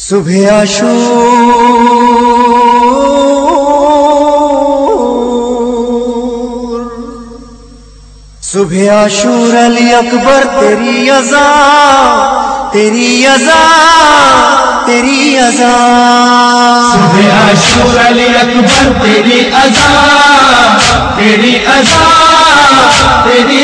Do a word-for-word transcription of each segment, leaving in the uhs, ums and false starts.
صبح عاشور صبح عاشور علی اکبر تیری اذان تیری اذان تیری اذان صبح عاشور علی اکبر تیری اذان تیری اذان تیری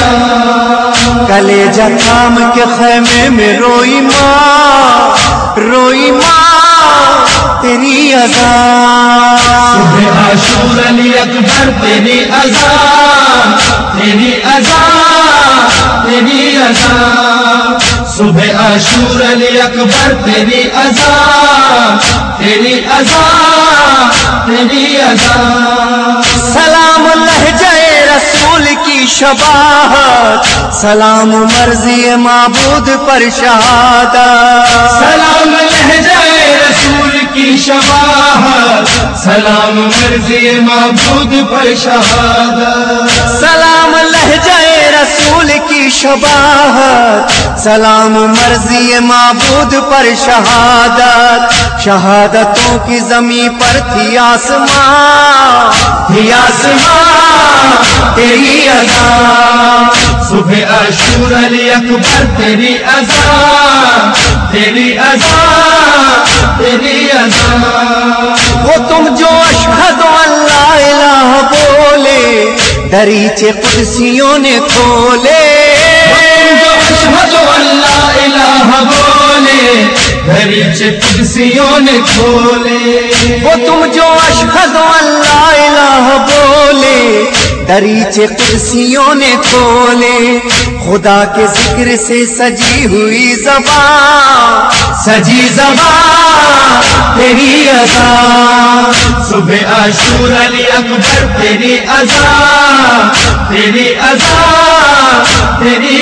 اذان کلیجہ تھام کے خیمے میں روئی ماں روئی ماں تیری اذان صبح عاشور علی اکبر تیری اذان تیری اذان تیری اذان صبح عاشور علی اکبر تیری اذان تیری اذان تیری اذان سلام لہجہ رسول کی شباہت سلام مرضی معبود پر شہادت سلام لہجہ رسول کی شباہت سلام مرضی معبود پر شہادت سلام لہجہ رسول کی شباہت سلام مرضی معبود پر شہادت شہادتوں کی زمین پر تھی آسمان تھی آسمان تیری اذان صبح عاشور علی اکبر تیری اذان تیری اذان تیری اذان وہ تم جو اشہد ان لا الہ بولے دریچے قدسیوں نے کھولے اشہد ان لا الہ بولے دریچے قدسیوں نے کھولے وہ تم جو اشہد ان لا الہ بولے دریچے قدسیوں نے کھولے خدا کے ذکر سے سجی ہوئی زبان سجی زبان تیری اذان صبح عاشور علی اکبر تیری اذان تیری اذان تیری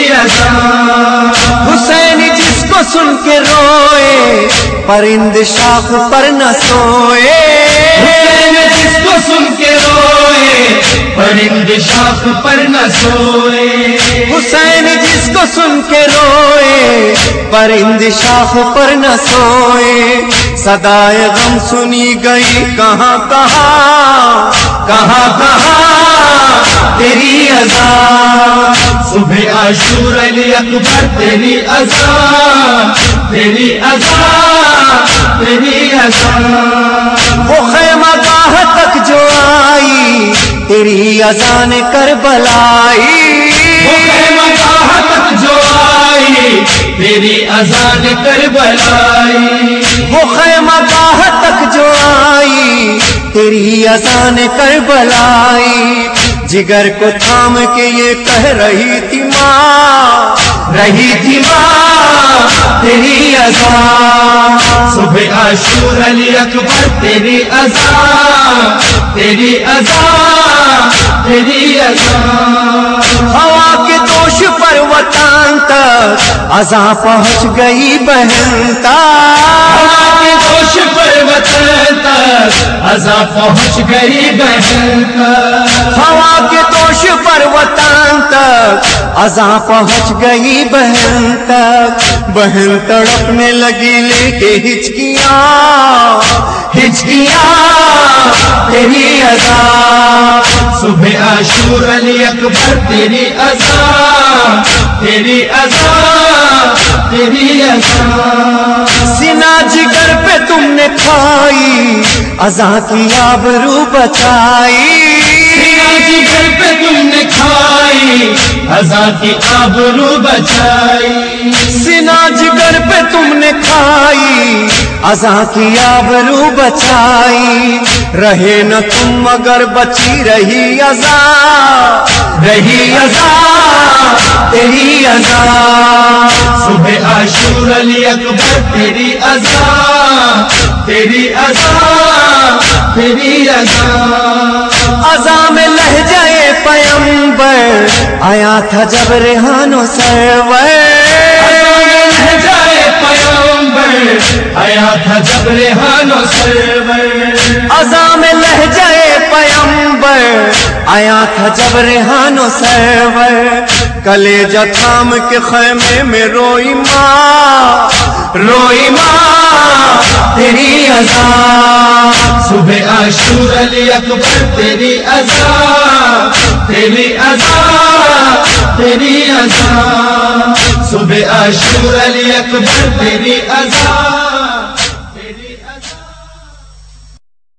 اذان حسین جس کو سن کے روئے پرند شاخ پر نہ سوئے حسین جس کو سن کے روئے پرند شاخ پر نہ سوئے حسین جس کو سن کے روئے پرند شاخ پر نہ سوئے صدائے غم سنی گئی کہاں کہاں کہاں کہاں تیری اذان صبح عاشور علی اکبر تیری اذان تیری اذان تیری اذان وہ خیمہ گاہ تک جو آئی تیری اذان کربلائی وہ خیمہ گاہ تک جو آئی تیری اذان کربلائی وہ خیمہ گاہ تک جو آئی تیری اذان کربلائی جگر کو تھام کے یہ کہہ رہی تھی ماں رہی تھی ماں تیری اذان صبح عاشور علی اکبر تیری اذان تیری اذان تیری اذان ہوا کے دوش پر وطن تک اذان پہنچ گئی بہن ہوا تک کے دوش پر وطن تک اذان پہنچ گئی بہن تک ہوا کے دوش پر وطن تک اذان پہنچ گئی بہن تک بہن تڑپنے لگی لے کے ہچکیاں ہچکیاں تیری اذان صبح عاشور علی اکبر تیری اذان تیری اذان تیری اذان سینا جگر پہ تم نے کھائی اذان کی آبرو بچائی جگر پہ تم نے کھائی اذان کی آبرو بچائی سینا جگر پہ تم نے کھائی اذان کی آبرو بچائی رہے نہ تم مگر بچی رہی اذان رہی اذان تیری اذان صبح عاشور علی اکبر تیری اذان تیری اذان تیری اذان اذان میں لہجہ پیمبر آیا تھا جب ریحان و سرور لہجہ پیغمبر آیا تھا جب ریحان و سرور اذان میں لہجہ پیمبر آیا تھا جب ریحان و سرور کلیجہ تھام کے خیمے میں روئی ماں روئی ماں تیری ازا، صبح عاشور علی اکبر تیری ازا، تیری ازا، تیری ازا، صبح عاشور علی اکبر تیری ازا.